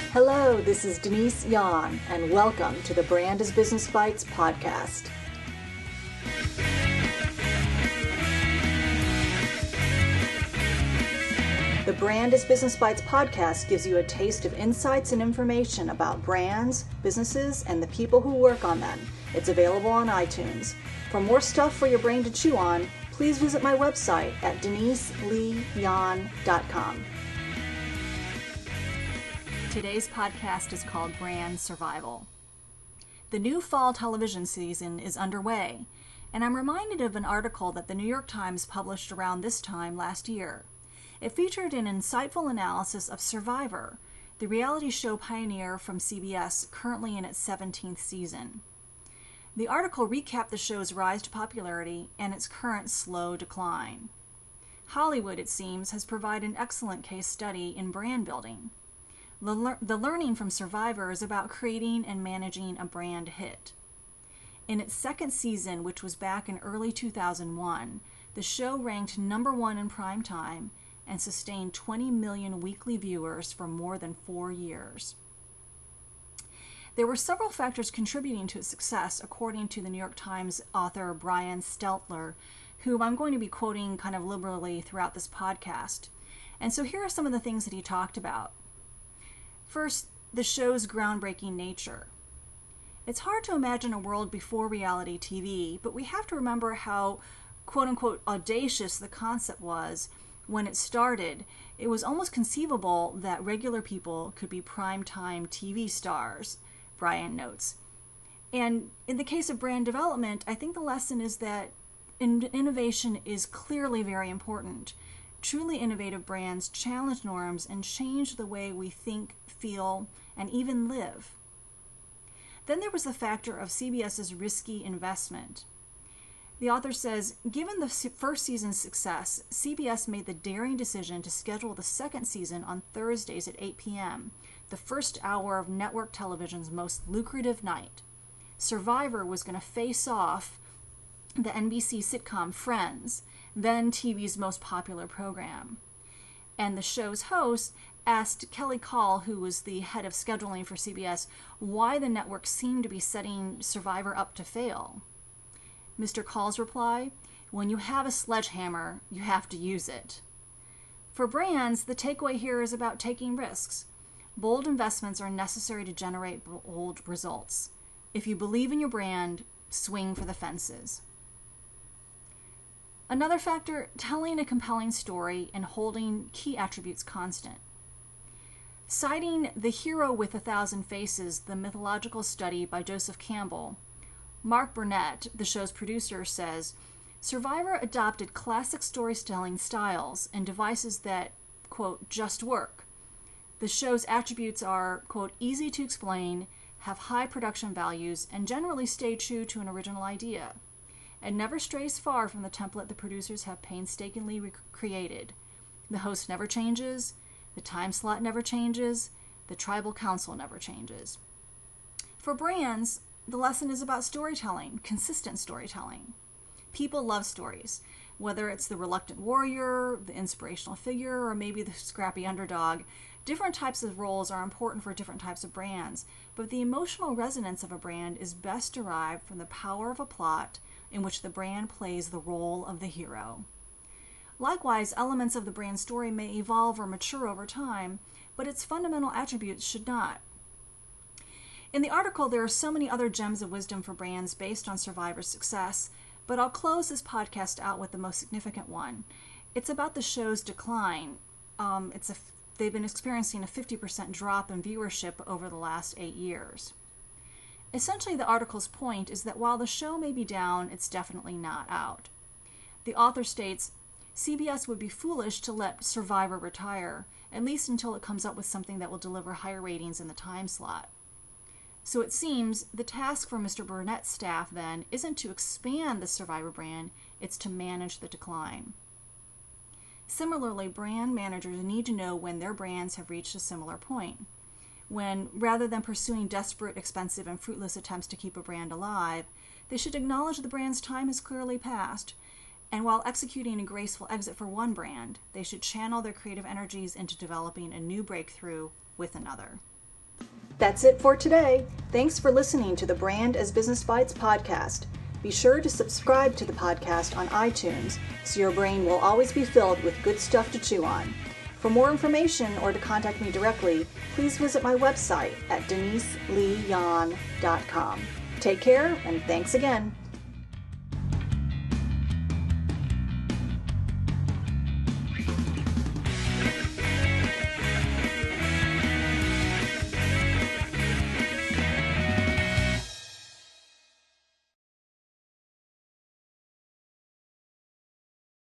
Hello, this is Denise Yan, and welcome to the Brand is Business Bites podcast. The Brand is Business Bites podcast gives you a taste of insights and information about brands, businesses, and the people who work on them. It's available on iTunes. For more stuff for your brain to chew on, please visit my website at deniseleeyan.com. Today's podcast is called Brand Survival. The new fall television season is underway, and I'm reminded of an article that the New York Times published around this time last year. It featured an insightful analysis of Survivor, the reality show pioneer from CBS, currently in its 17th season. The article recapped the show's rise to popularity and its current slow decline. Hollywood, it seems, has provided an excellent case study in brand building. The learning from Survivor is about creating and managing a brand hit. In its second season, which was back in early 2001, the show ranked number one in prime time and sustained 20 million weekly viewers for more than 4 years. There were several factors contributing to its success, according to the New York Times author Brian Stelter, whom I'm going to be quoting kind of liberally throughout this podcast. And so here are some of the things that he talked about. First, the show's groundbreaking nature. It's hard to imagine a world before reality TV, but we have to remember how, quote-unquote, audacious the concept was when it started. It was almost conceivable that regular people could be primetime TV stars, Brian notes. And in the case of brand development, I think the lesson is that innovation is clearly very important. Truly innovative brands challenge norms and change the way we think, feel, and even live. Then there was the factor of CBS's risky investment. The author says, given the first season's success, CBS made the daring decision to schedule the second season on Thursdays at 8 p.m., the first hour of network television's most lucrative night. Survivor was going to face off the NBC sitcom Friends, then TV's most popular program. And the show's host asked Kelly Call, who was the head of scheduling for CBS, why the network seemed to be setting Survivor up to fail. Mr. Call's reply, when you have a sledgehammer, you have to use it. For brands, the takeaway here is about taking risks. Bold investments are necessary to generate bold results. If you believe in your brand, swing for the fences. Another factor, telling a compelling story and holding key attributes constant. Citing The Hero with 1,000 Faces, the mythological study by Joseph Campbell, Mark Burnett, the show's producer, says, Survivor adopted classic storytelling styles and devices that, quote, just work. The show's attributes are, quote, easy to explain, have high production values, and generally stay true to an original idea. It never strays far from the template the producers have painstakingly created. The host never changes, the time slot never changes, the tribal council never changes. For brands, the lesson is about storytelling, consistent storytelling. People love stories, whether it's the reluctant warrior, the inspirational figure, or maybe the scrappy underdog. Different types of roles are important for different types of brands, but the emotional resonance of a brand is best derived from the power of a plot in which the brand plays the role of the hero. Likewise, elements of the brand story may evolve or mature over time, but its fundamental attributes should not. In the article, there are so many other gems of wisdom for brands based on Survivor's success, but I'll close this podcast out with the most significant one. It's about the show's decline. They've been experiencing a 50% drop in viewership over the last 8 years. Essentially, the article's point is that while the show may be down, it's definitely not out. The author states, CBS would be foolish to let Survivor retire, at least until it comes up with something that will deliver higher ratings in the time slot. So it seems the task for Mr. Burnett's staff, then, isn't to expand the Survivor brand, it's to manage the decline. Similarly, brand managers need to know when their brands have reached a similar point. When, rather than pursuing desperate, expensive, and fruitless attempts to keep a brand alive, they should acknowledge the brand's time has clearly passed, and while executing a graceful exit for one brand, they should channel their creative energies into developing a new breakthrough with another. That's it for today. Thanks for listening to the Brand as Business Bites podcast. Be sure to subscribe to the podcast on iTunes so your brain will always be filled with good stuff to chew on. For more information or to contact me directly, please visit my website at deniseleeyan.com. Take care, and thanks again.